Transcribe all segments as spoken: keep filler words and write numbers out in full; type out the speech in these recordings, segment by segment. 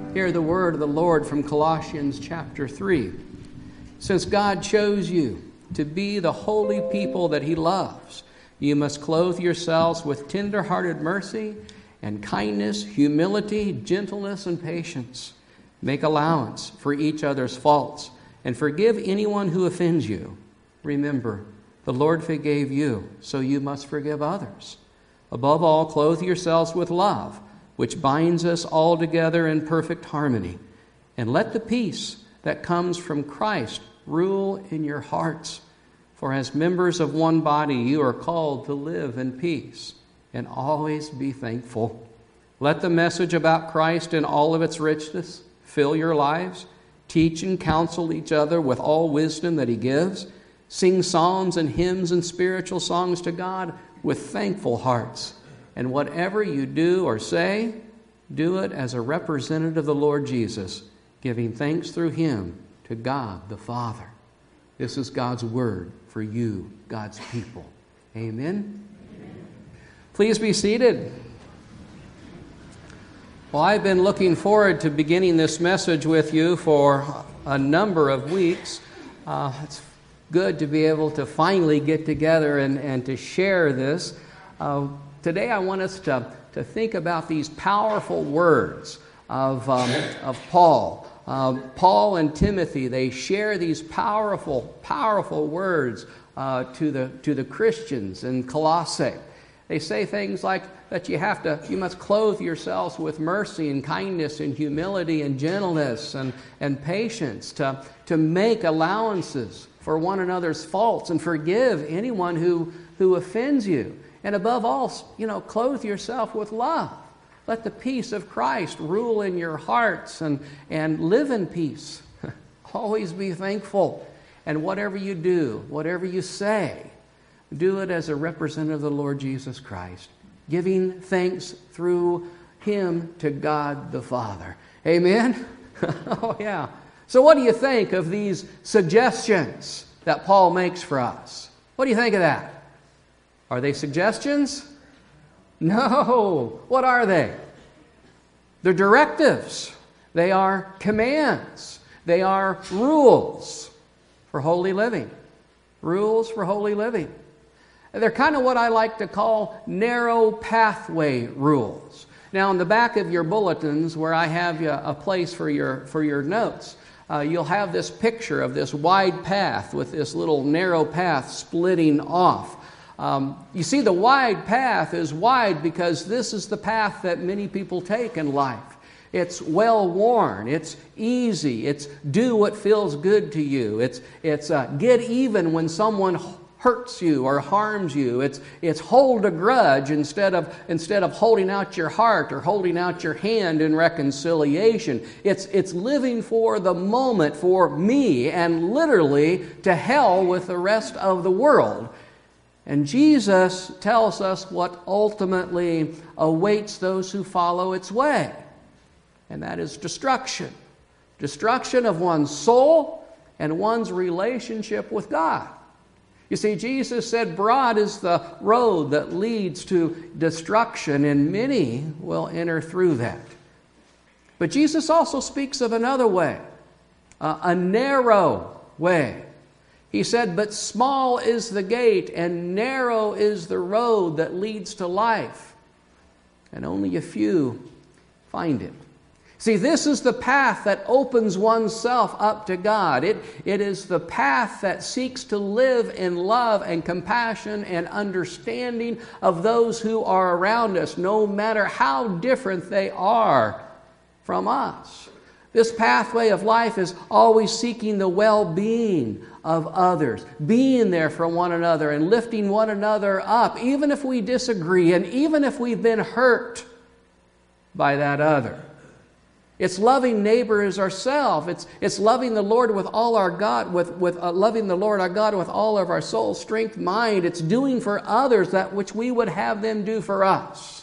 Hear the word of the Lord from Colossians chapter three. Since God chose you to be the holy people that he loves, you must clothe yourselves with tender-hearted mercy and kindness, humility, gentleness, and patience. Make allowance for each other's faults and forgive anyone who offends you. Remember, the Lord forgave you, so you must forgive others. Above all, clothe yourselves with love, which binds us all together in perfect harmony. And let the peace that comes from Christ rule in your hearts. For as members of one body, you are called to live in peace and always be thankful. Let the message about Christ in all of its richness fill your lives. Teach and counsel each other with all wisdom that he gives. Sing psalms and hymns and spiritual songs to God with thankful hearts. And whatever you do or say, do it as a representative of the Lord Jesus, giving thanks through him to God the Father. This is God's word for you, God's people. Amen? Amen. Please be seated. Well, I've been looking forward to beginning this message with you for a number of weeks. Uh, it's good to be able to finally get together and, and to share this. Uh, today I want us to, to think about these powerful words of, um, of Paul. Uh, Paul and Timothy, they share these powerful, powerful words uh, to the to the Christians in Colossae. They say things like that you have to, you must clothe yourselves with mercy and kindness and humility and gentleness and, and patience, to, to make allowances for one another's faults and forgive anyone who, who offends you. And above all, you know, clothe yourself with love. Let the peace of Christ rule in your hearts and, and live in peace. Always be thankful. And whatever you do, whatever you say, do it as a representative of the Lord Jesus Christ, giving thanks through him to God the Father. Amen? Oh, yeah. So what do you think of these suggestions that Paul makes for us? What do you think of that? Are they suggestions? No. What are they? They're directives. They are commands. They are rules for holy living. Rules for holy living. They're kind of what I like to call narrow pathway rules. Now, in the back of your bulletins, where I have a place for your for your notes, uh, you'll have this picture of this wide path with this little narrow path splitting off. Um, you see, the wide path is wide because this is the path that many people take in life. It's well-worn. It's easy. It's do what feels good to you. It's it's uh, get even when someone hurts you or harms you. It's it's hold a grudge instead of instead of holding out your heart or holding out your hand in reconciliation. It's it's living for the moment, for me, and literally to hell with the rest of the world. And Jesus tells us what ultimately awaits those who follow its way. And that is destruction. Destruction of one's soul and one's relationship with God. You see, Jesus said, broad is the road that leads to destruction, and many will enter through that. But Jesus also speaks of another way, uh, a narrow way. He said, but small is the gate and narrow is the road that leads to life, and only a few find it. See, this is the path that opens oneself up to God. It, it is the path that seeks to live in love and compassion and understanding of those who are around us, no matter how different they are from us. This pathway of life is always seeking the well-being of others, being there for one another and lifting one another up, even if we disagree and even if we've been hurt by that other. It's loving neighbor as ourselves. It's, it's loving the Lord with all our God, with, with uh, loving the Lord our God with all of our soul, strength, mind. It's doing for others that which we would have them do for us.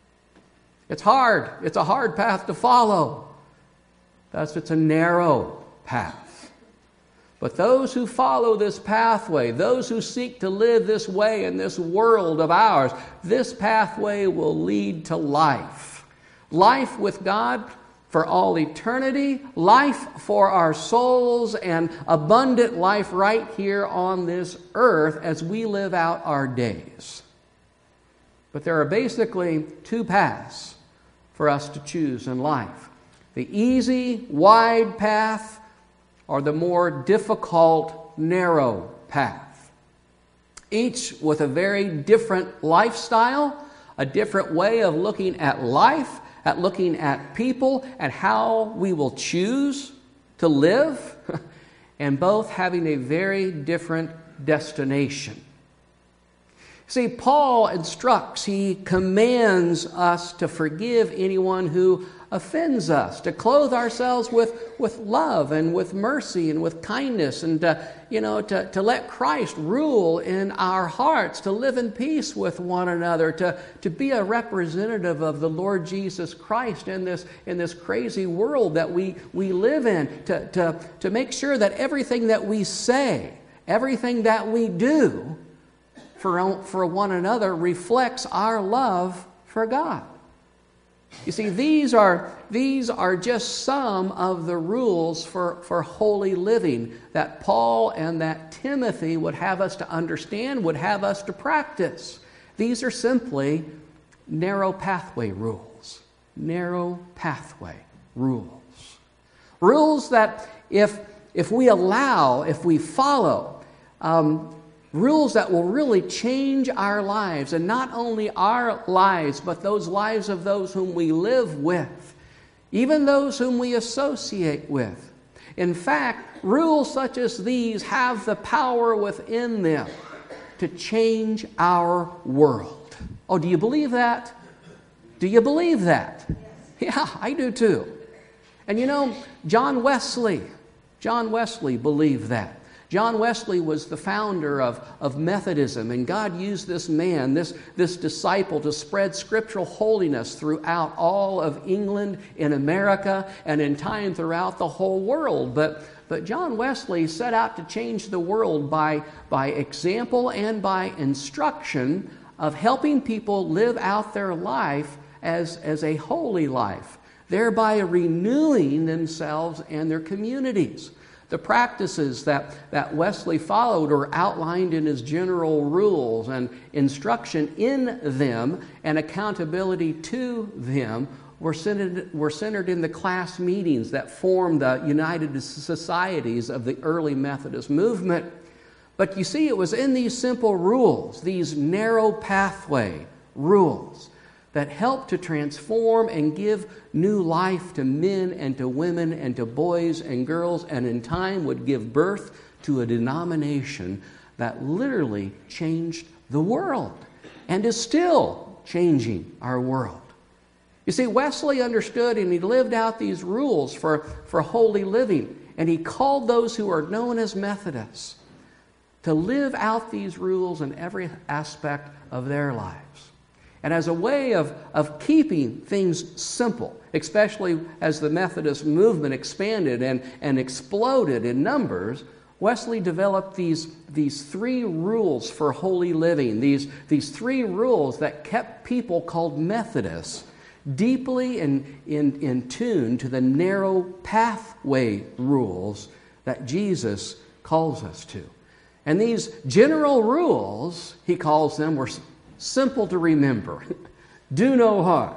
It's hard. It's a hard path to follow. Thus, it's a narrow path. But those who follow this pathway, those who seek to live this way in this world of ours, this pathway will lead to life. Life with God for all eternity, life for our souls, and abundant life right here on this earth as we live out our days. But there are basically two paths for us to choose in life. The easy, wide path, or the more difficult, narrow path. Each with a very different lifestyle, a different way of looking at life, at looking at people, and how we will choose to live, and both having a very different destination. See, Paul instructs, he commands us to forgive anyone who offends us, to clothe ourselves with, with love and with mercy and with kindness, and to, you know, to, to let Christ rule in our hearts, to live in peace with one another, to, to be a representative of the Lord Jesus Christ in this, in this crazy world that we, we live in, to, to, to make sure that everything that we say, everything that we do for, for one another reflects our love for God. You see, these are, these are just some of the rules for, for holy living that Paul and that Timothy would have us to understand, would have us to practice. These are simply narrow pathway rules. Narrow pathway rules. Rules that if, if we allow, if we follow, um, rules that will really change our lives, and not only our lives, but those lives of those whom we live with, even those whom we associate with. In fact, rules such as these have the power within them to change our world. Oh, do you believe that? Do you believe that? Yeah, I do too. And you know, John Wesley, John Wesley believed that. John Wesley was the founder of, of Methodism, and God used this man, this, this disciple, to spread scriptural holiness throughout all of England, in America, and in time throughout the whole world. But, but John Wesley set out to change the world by, by example and by instruction of helping people live out their life as, as a holy life, thereby renewing themselves and their communities. The practices that, that Wesley followed are outlined in his general rules, and instruction in them and accountability to them were centered, were centered in the class meetings that formed the United Societies of the early Methodist movement. But you see, it was in these simple rules, these narrow pathway rules, that help to transform and give new life to men and to women and to boys and girls, and in time would give birth to a denomination that literally changed the world and is still changing our world. You see, Wesley understood and he lived out these rules for, for holy living, and he called those who are known as Methodists to live out these rules in every aspect of their lives. And as a way of, of keeping things simple, especially as the Methodist movement expanded and, and exploded in numbers, Wesley developed these, these three rules for holy living, these, these three rules that kept people called Methodists deeply in, in, in tune to the narrow pathway rules that Jesus calls us to. And these general rules, he calls them, were simple to remember. Do no harm,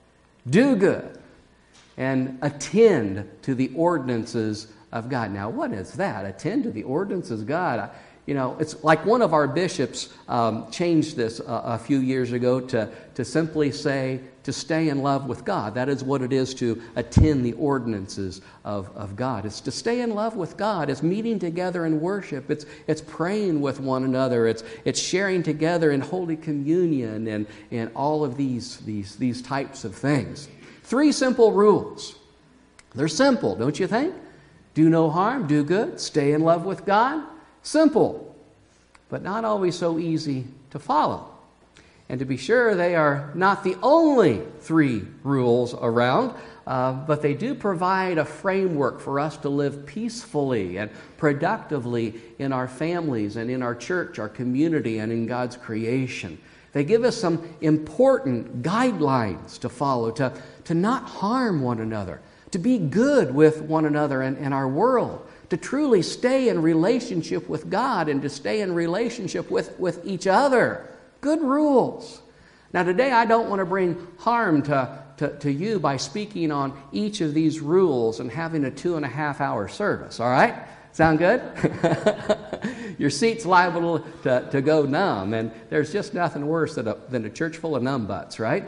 do good, and attend to the ordinances of God. Now, what is that? Attend to the ordinances of God. I, you know, it's like one of our bishops um, changed this a, a few years ago to, to simply say, to stay in love with God. That is what it is to attend the ordinances of, of God. It's to stay in love with God. It's meeting together in worship. It's, it's praying with one another. It's, it's sharing together in Holy Communion and, and all of these, these, these types of things. Three simple rules. They're simple, don't you think? Do no harm, do good, stay in love with God. Simple, but not always so easy to follow. And to be sure, they are not the only three rules around, uh, but they do provide a framework for us to live peacefully and productively in our families and in our church, our community, and in God's creation. They give us some important guidelines to follow, to, to not harm one another, to be good with one another and, and our world, to truly stay in relationship with God and to stay in relationship with, with each other. Good rules. Now today I don't want to bring harm to, to, to you by speaking on each of these rules and having a two and a half hour service, all right? Sound good? Your seat's liable to, to go numb, and there's just nothing worse than a, than a church full of numb butts, right?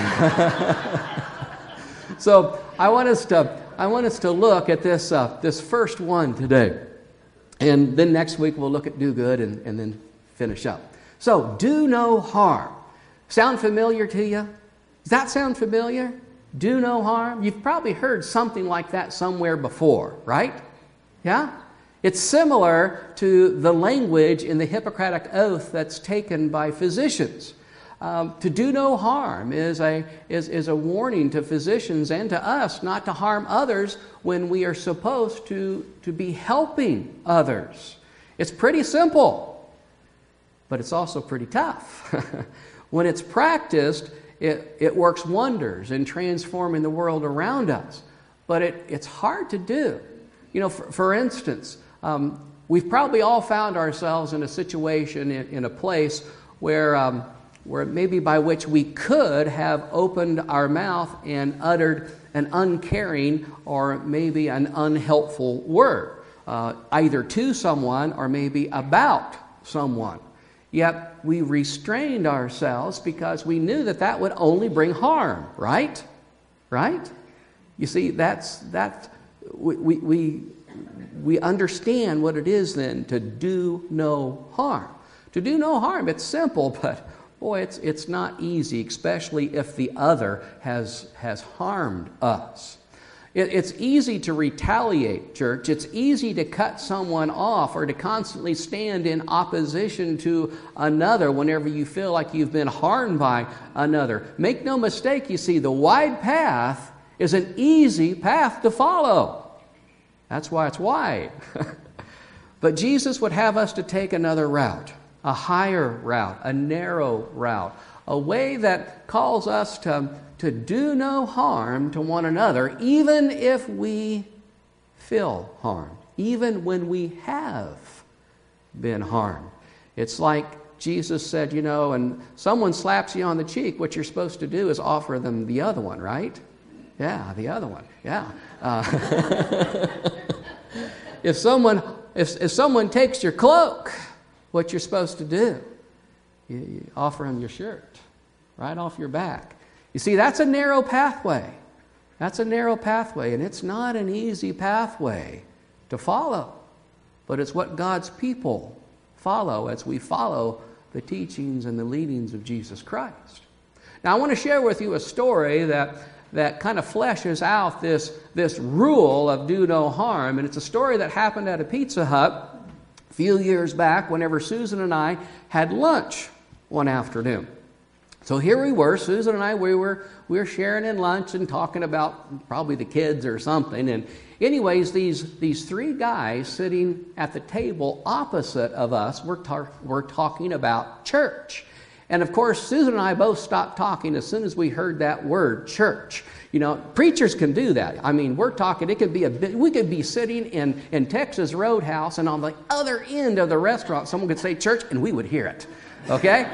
So I want us to I want us to look at this uh, this first one today, and then next week we'll look at do good and, and then finish up. So do no harm. Sound familiar to you? Does that sound familiar? Do no harm. You've probably heard something like that somewhere before, right? Yeah. It's similar to the language in the Hippocratic Oath that's taken by physicians. Um, to do no harm is a, is, is a warning to physicians and to us not to harm others when we are supposed to, to be helping others. It's pretty simple, but it's also pretty tough. When it's practiced, it, it works wonders in transforming the world around us, but it, it's hard to do. You know, for, for instance, um, we've probably all found ourselves in a situation, in, in a place where, um, where maybe by which we could have opened our mouth and uttered an uncaring or maybe an unhelpful word, uh, either to someone or maybe about someone. Yet we restrained ourselves because we knew that that would only bring harm, right? Right? You see, that's that we we. we We understand what it is then to do no harm. To do no harm, it's simple, but boy, it's it's not easy, especially if the other has has harmed us. It, it's easy to retaliate, church. It's easy to cut someone off or to constantly stand in opposition to another whenever you feel like you've been harmed by another. Make no mistake, you see, the wide path is an easy path to follow. That's why it's wide. But Jesus would have us to take another route, a higher route, a narrow route, a way that calls us to, to do no harm to one another, even if we feel harmed, even when we have been harmed. It's like Jesus said, you know, and someone slaps you on the cheek, what you're supposed to do is offer them the other one, right? Yeah, the other one. Yeah. Uh, if someone if if someone takes your cloak, what you're supposed to do, you, you offer them your shirt, right off your back. You see, that's a narrow pathway. That's a narrow pathway, and it's not an easy pathway to follow. But it's what God's people follow as we follow the teachings and the leadings of Jesus Christ. Now, I want to share with you a story that that kind of fleshes out this, this rule of do no harm. And it's a story that happened at a Pizza Hut a few years back whenever Susan and I had lunch one afternoon. So here we were, Susan and I, we were we were sharing in lunch and talking about probably the kids or something. And anyways, these, these three guys sitting at the table opposite of us were, tar- were talking about church. And of course, Susan and I both stopped talking as soon as we heard that word, church. You know, preachers can do that. I mean, we're talking, it could be a bit, we could be sitting in, in Texas Roadhouse, and on the other end of the restaurant, someone could say church, and we would hear it. Okay?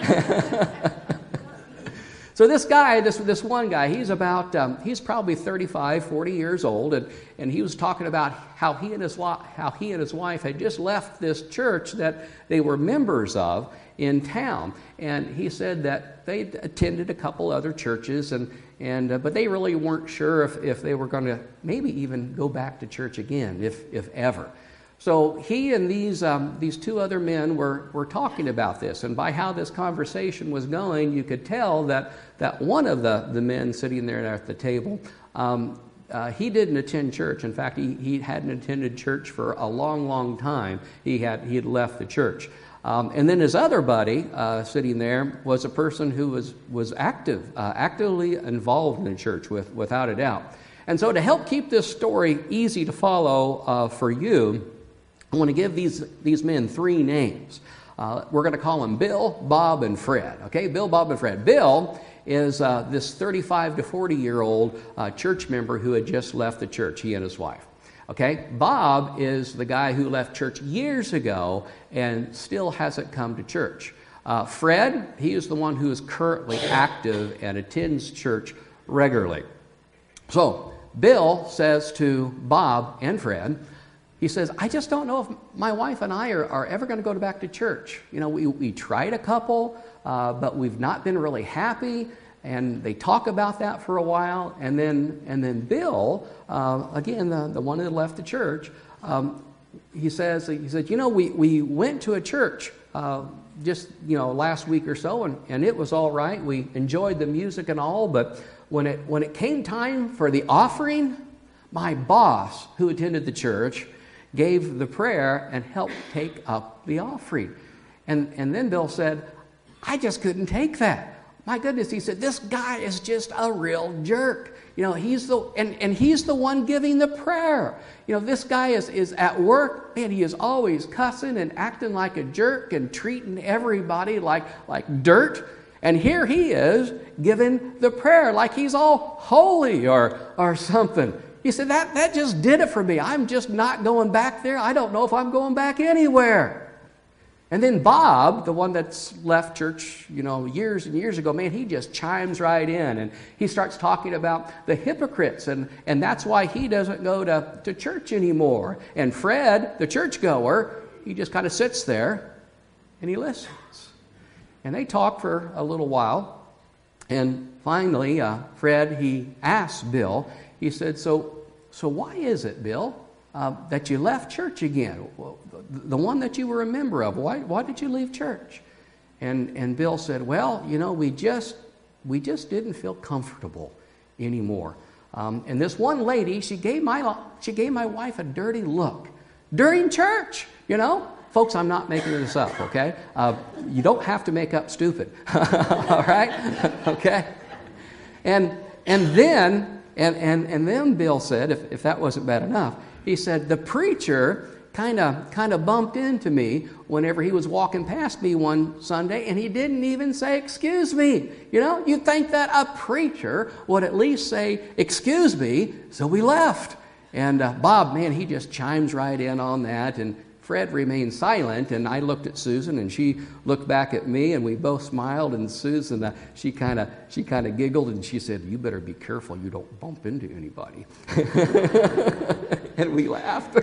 So this guy, this this one guy, he's about, um, he's probably thirty-five, forty years old, and, and he was talking about how he and his how he and his wife had just left this church that they were members of in town. And he said that they attended a couple other churches, and and uh, but they really weren't sure if, if they were going to maybe even go back to church again, if if ever. So he and these um, these two other men were, were talking about this, and by how this conversation was going, you could tell that, that one of the, the men sitting there at the table, um, uh, he didn't attend church. In fact, he, he hadn't attended church for a long, long time. He had he had left the church. Um, and then his other buddy uh, sitting there was a person who was was active, uh, actively involved in the church, with without a doubt. And so to help keep this story easy to follow uh, for you, I want to give these, these men three names. Uh, we're going to call them Bill, Bob, and Fred. Okay, Bill, Bob, and Fred. Bill is uh, this thirty-five to forty-year-old uh, church member who had just left the church, he and his wife. Okay, Bob is the guy who left church years ago and still hasn't come to church. Uh, Fred, he is the one who is currently active and attends church regularly. So Bill says to Bob and Fred, he says, I just don't know if my wife and I are, are ever going to go back to church. You know, we, we tried a couple, uh, but we've not been really happy. And they talk about that for a while. And then and then Bill, uh, again, the, the one that left the church, um, he says, he said, you know, we, we went to a church uh, just, you know, last week or so, and, and it was all right. We enjoyed the music and all, but when it when it came time for the offering, my boss, who attended the church, gave the prayer and helped take up the offering. And, and then Bill said, I just couldn't take that. My goodness, he said, this guy is just a real jerk. You know, he's the, and, and he's the one giving the prayer. You know, this guy is, is at work, man, he is always cussing and acting like a jerk and treating everybody like, like dirt. And here he is giving the prayer like he's all holy or, or something. He said, that, that just did it for me. I'm just not going back there. I don't know if I'm going back anywhere. And then Bob, the one that's left church, you know, years and years ago, man, he just chimes right in. And he starts talking about the hypocrites. And, and that's why he doesn't go to, to church anymore. And Fred, the churchgoer, he just kind of sits there and he listens. And they talk for a little while. And finally, uh, Fred, he asked Bill, he said, so, so why is it, Bill, uh, that you left church again? Well, the one that you were a member of, why, why did you leave church? And, and Bill said, well, you know, we just, we just didn't feel comfortable anymore. Um, and this one lady, she gave my, she gave my wife a dirty look during church, you know. Folks, I'm not making this up, okay? Uh, you don't have to make up stupid, all right? Okay? And and then and, and, and then Bill said, if, if that wasn't bad enough, he said, the preacher kind of kind of bumped into me whenever he was walking past me one Sunday, and he didn't even say, excuse me. You know, you'd think that a preacher would at least say, excuse me, so we left. And uh, Bob, man, he just chimes right in on that, and Fred remained silent, and I looked at Susan, and she looked back at me, and we both smiled, and Susan, uh, she kind of she kind of giggled, and she said, you better be careful you don't bump into anybody. And we laughed.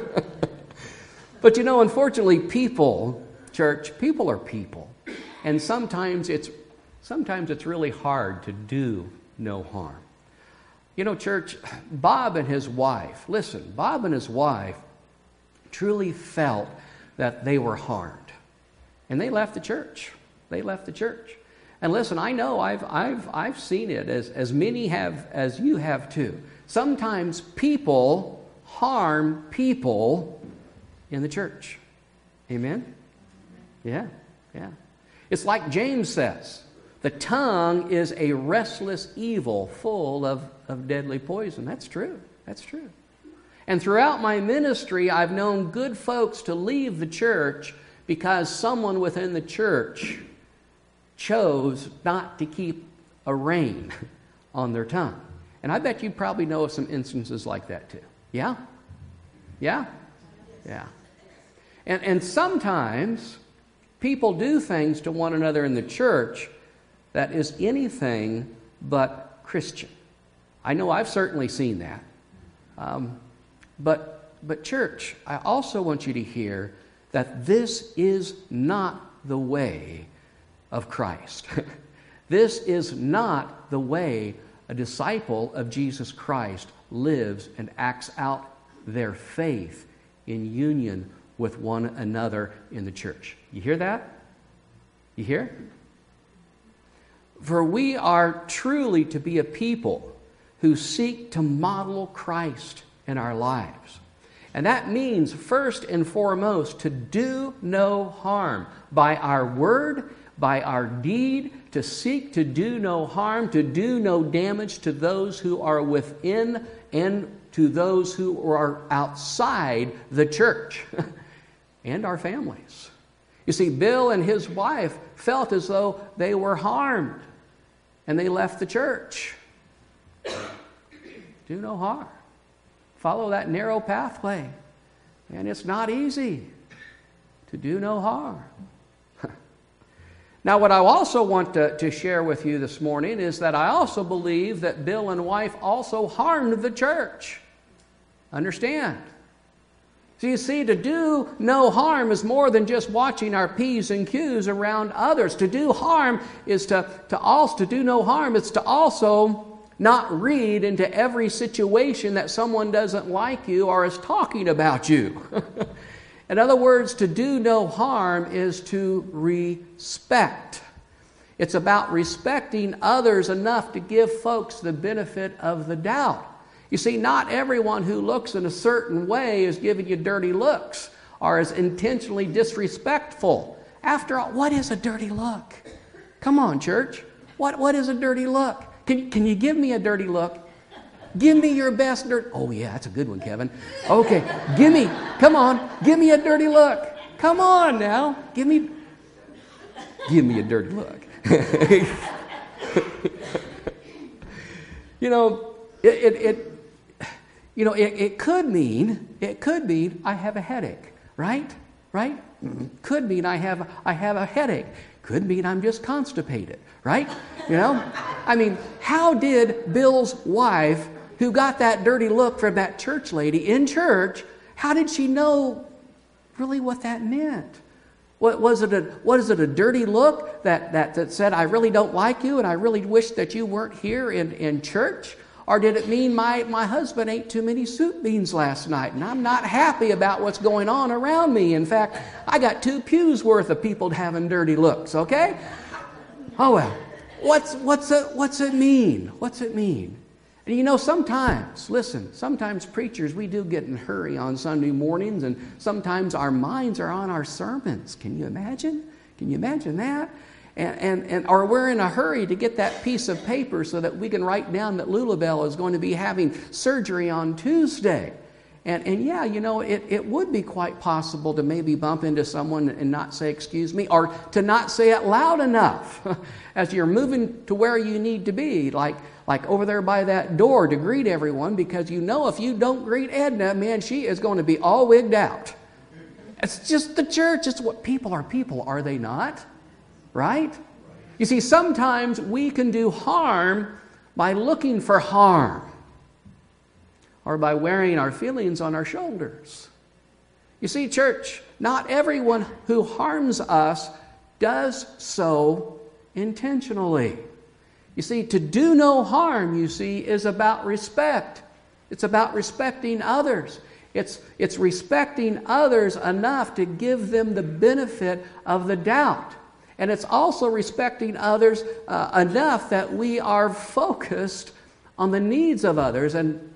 But you know, unfortunately, people, church, people are people. And sometimes it's sometimes it's really hard to do no harm. You know, church, Bob and his wife, listen, Bob and his wife truly felt that they were harmed. And they left the church. They left the church. And listen, I know I've I've I've seen it as, as many have as you have too. Sometimes people harm people in the church. Amen? Yeah, yeah. It's like James says, the tongue is a restless evil full of, of deadly poison. That's true. That's true. And throughout my ministry, I've known good folks to leave the church because someone within the church chose not to keep a rein on their tongue. And I bet you probably know of some instances like that too. Yeah? Yeah? Yeah. And, and sometimes people do things to one another in the church that is anything but Christian. I know I've certainly seen that. Um, but, but church, I also want you to hear that this is not the way of Christ. This is not the way a disciple of Jesus Christ lives and acts out their faith in union with one another in the church. You hear that? You hear? For we are truly to be a people who seek to model Christ in our lives. And that means, first and foremost, to do no harm by our word, by our deed, to seek to do no harm, to do no damage to those who are within and to those who are outside the church and our families. You see, Bill and his wife felt as though they were harmed. and they left the church. Do no harm. Follow that narrow pathway. And it's not easy to do no harm. Now, what I also want to, to share with you this morning is that I also believe that Bill and wife also harmed the church. Understand? So you see, to do no harm is more than just watching our P's and Q's around others. To do harm is to, to also to do no harm. It's to also not read into every situation that someone doesn't like you or is talking about you. In other words, to do no harm is to respect. It's about respecting others enough to give folks the benefit of the doubt. You see, not everyone who looks in a certain way is giving you dirty looks or is intentionally disrespectful. After all, what is a dirty look? Come on, church. What, what is a dirty look? Can, can you give me a dirty look? Give me your best dirt. Oh, yeah, that's a good one, Kevin. Okay, give me, come on, give me a dirty look. Come on now, give me, give me a dirty look. you know, it, it, it you know, it, it could mean, it could mean I have a headache, right? Right? Could mean I have, I have a headache. Could mean I'm just constipated, right? You know? I mean, how did Bill's wife, who got that dirty look from that church lady in church, how did she know really what that meant? What was it? A, was it a dirty look that, that, that said, I really don't like you and I really wish that you weren't here in, in church? Or did it mean my, my husband ate too many soup beans last night and I'm not happy about what's going on around me? In fact, I got two pews worth of people having dirty looks, okay? Oh well, what's, what's, it, what's it mean? What's it mean? And you know, sometimes, listen, sometimes preachers, we do get in a hurry on Sunday mornings and sometimes our minds are on our sermons. Can you imagine? Can you imagine that? And, and, and or we're in a hurry to get that piece of paper so that we can write down that Lulabelle is going to be having surgery on Tuesday. And, and yeah, you know, it, it would be quite possible to maybe bump into someone and not say, excuse me, or to not say it loud enough as you're moving to where you need to be, like, like over there by that door to greet everyone, because you know if you don't greet Edna, man, she is going to be all wigged out. It's just the church. It's what people are people, are they not? Right? You see, sometimes we can do harm by looking for harm or by wearing our feelings on our shoulders. You see, church, not everyone who harms us does so intentionally. You see, to do no harm, you see, is about respect. It's about respecting others. It's, it's respecting others enough to give them the benefit of the doubt. And it's also respecting others uh, enough that we are focused on the needs of others and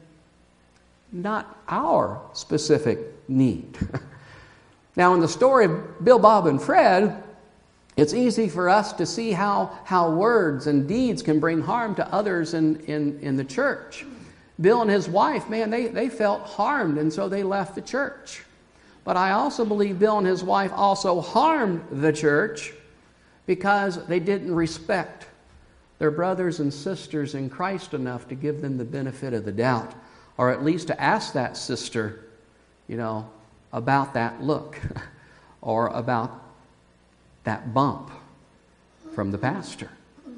not our specific need. Now, in the story of Bill, Bob, and Fred, it's easy for us to see how, how words and deeds can bring harm to others in, in, in the church. Bill and his wife, man, they, they felt harmed, and so they left the church. But I also believe Bill and his wife also harmed the church because they didn't respect their brothers and sisters in Christ enough to give them the benefit of the doubt, or at least to ask that sister, you know, about that look or about that bump from the pastor.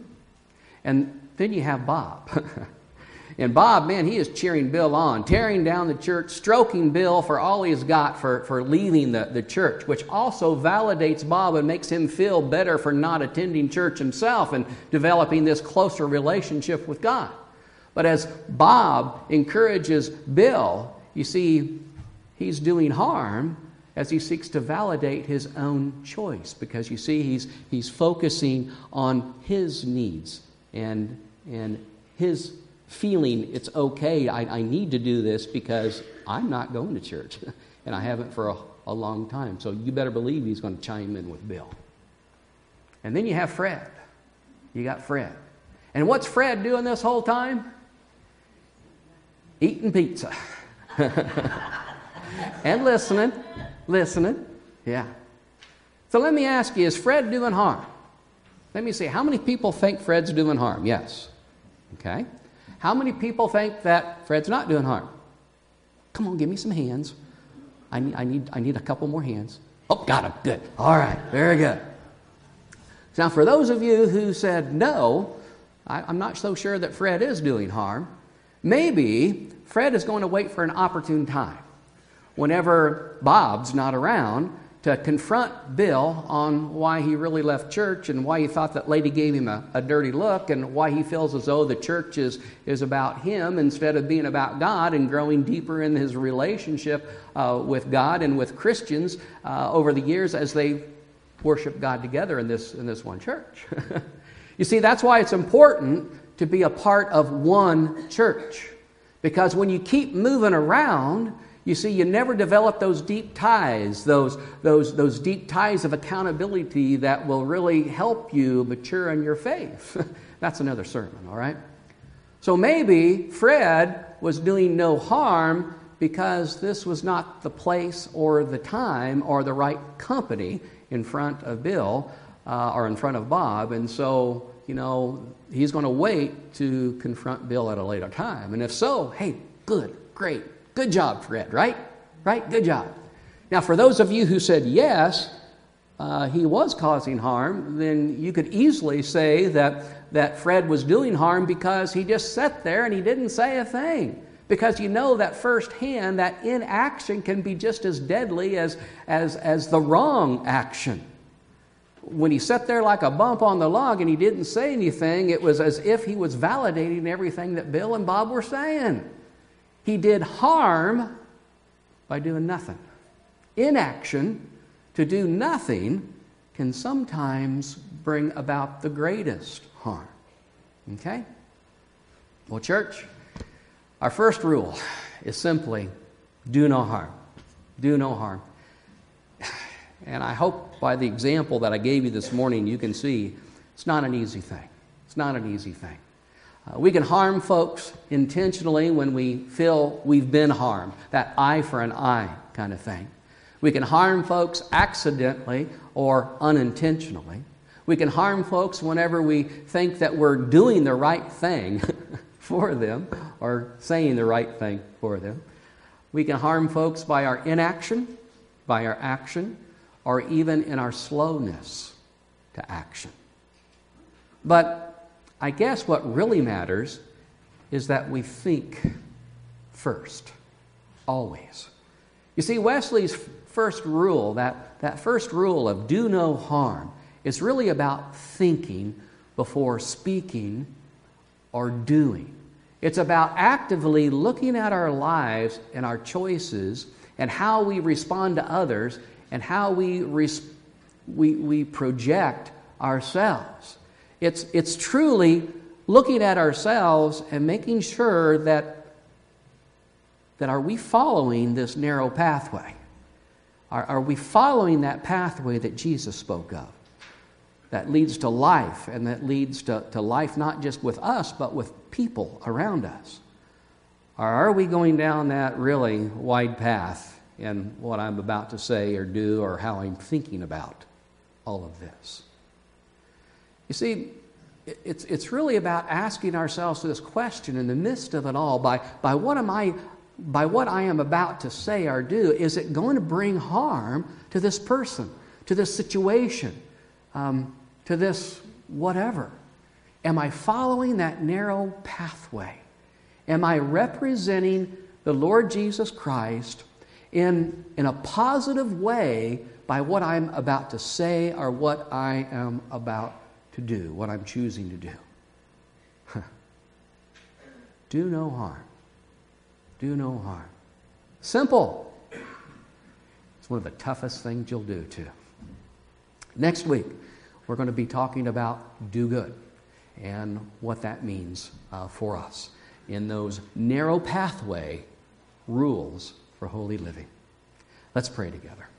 And then you have Bob. And Bob, man, he is cheering Bill on, tearing down the church, stroking Bill for all he's got for, for leaving the, the church, which also validates Bob and makes him feel better for not attending church himself and developing this closer relationship with God. But as Bob encourages Bill, you see, he's doing harm as he seeks to validate his own choice, because you see, he's, he's focusing on his needs and, and his feeling it's okay, I, I need to do this because I'm not going to church and I haven't for a, a long time. So you better believe he's going to chime in with Bill. And then you have Fred. You got Fred. And what's Fred doing this whole time? Eating pizza. And listening. Listening. Yeah. So let me ask you, is Fred doing harm? Let me see. How many people think Fred's doing harm? Yes. Okay. How many people think that Fred's not doing harm? Come on, give me some hands. I need, I need, I need a couple more hands. Oh, got him. Good. All right. Very good. Now, for those of you who said no, I, I'm not so sure that Fred is doing harm. Maybe Fred is going to wait for an opportune time, whenever Bob's not around, to confront Bill on why he really left church and why he thought that lady gave him a, a dirty look and why he feels as though the church is, is about him instead of being about God and growing deeper in his relationship uh, with God and with Christians uh, over the years as they worship God together in this, in this one church. You see, that's why it's important to be a part of one church. Because when you keep moving around, you see, you never develop those deep ties, those, those, those deep ties of accountability that will really help you mature in your faith. That's another sermon, all right? So maybe Fred was doing no harm because this was not the place or the time or the right company in front of Bill uh, or in front of Bob. And so, you know, he's going to wait to confront Bill at a later time. And if so, hey, good, great. Good job, Fred, right? Right? Good job. Now, for those of you who said yes, uh, he was causing harm, then you could easily say that, that Fred was doing harm because he just sat there and he didn't say a thing. Because you know that firsthand, that inaction can be just as deadly as, as, as the wrong action. When he sat there like a bump on the log and he didn't say anything, it was as if he was validating everything that Bill and Bob were saying. He did harm by doing nothing. Inaction, to do nothing, can sometimes bring about the greatest harm. Okay? Well, church, our first rule is simply do no harm. Do no harm. And I hope by the example that I gave you this morning, you can see it's not an easy thing. It's not an easy thing. Uh, we can harm folks intentionally when we feel we've been harmed, that eye for an eye kind of thing. We can harm folks accidentally or unintentionally. We can harm folks whenever we think that we're doing the right thing for them or saying the right thing for them. We can harm folks by our inaction, by our action, or even in our slowness to action. But I guess what really matters is that we think first, always. You see, Wesley's first rule, that, that first rule of do no harm, is really about thinking before speaking or doing. It's about actively looking at our lives and our choices and how we respond to others and how we, res- we, we project ourselves. It's, it's truly looking at ourselves and making sure that, that are we following this narrow pathway? Are, are we following that pathway that Jesus spoke of? That leads to life and that leads to, to life not just with us but with people around us? Or are we going down that really wide path in what I'm about to say or do or how I'm thinking about all of this? You see, it's, it's really about asking ourselves this question in the midst of it all. By, by, what am I, by what I am about to say or do, is it going to bring harm to this person, to this situation, um, to this whatever? Am I following that narrow pathway? Am I representing the Lord Jesus Christ in, in a positive way by what I'm about to say or what I am about to do, what I'm choosing to do? Do no harm. Do no harm. Simple. It's one of the toughest things you'll do, too. Next week, we're going to be talking about do good and what that means uh, for us in those narrow pathway rules for holy living. Let's pray together.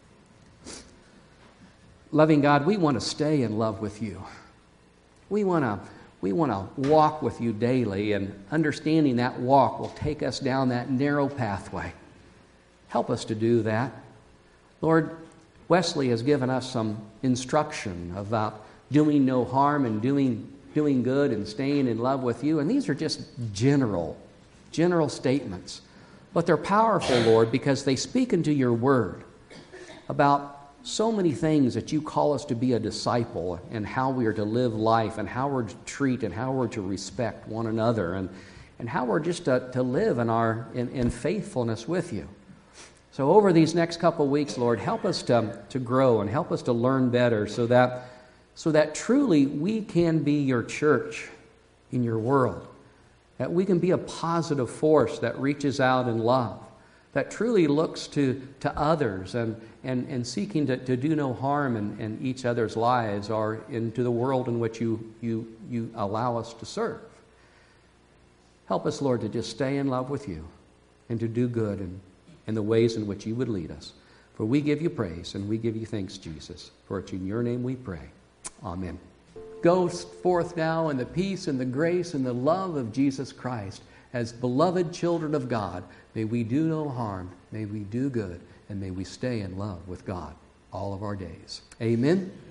Loving God, we want to stay in love with you. We want to we want to walk with you daily, and understanding that walk will take us down that narrow pathway. Help us to do that. Lord, Wesley has given us some instruction about doing no harm and doing, doing good and staying in love with you. And these are just general, general statements. But they're powerful, Lord, because they speak into your word about so many things that you call us to be a disciple, and how we are to live life, and how we're to treat, and how we're to respect one another, and, and how we're just to, to live in, our, in, in faithfulness with you. So over these next couple of weeks, Lord, help us to, to grow and help us to learn better so that, so that truly we can be your church in your world, that we can be a positive force that reaches out in love, that truly looks to, to others and, and, and seeking to, to do no harm in, in each other's lives or into the world in which you, you, you allow us to serve. Help us, Lord, to just stay in love with you and to do good in, in the ways in which you would lead us. For we give you praise and we give you thanks, Jesus. For it's in your name we pray. Amen. Go forth now in the peace and the grace and the love of Jesus Christ. As beloved children of God, may we do no harm, may we do good, and may we stay in love with God all of our days. Amen.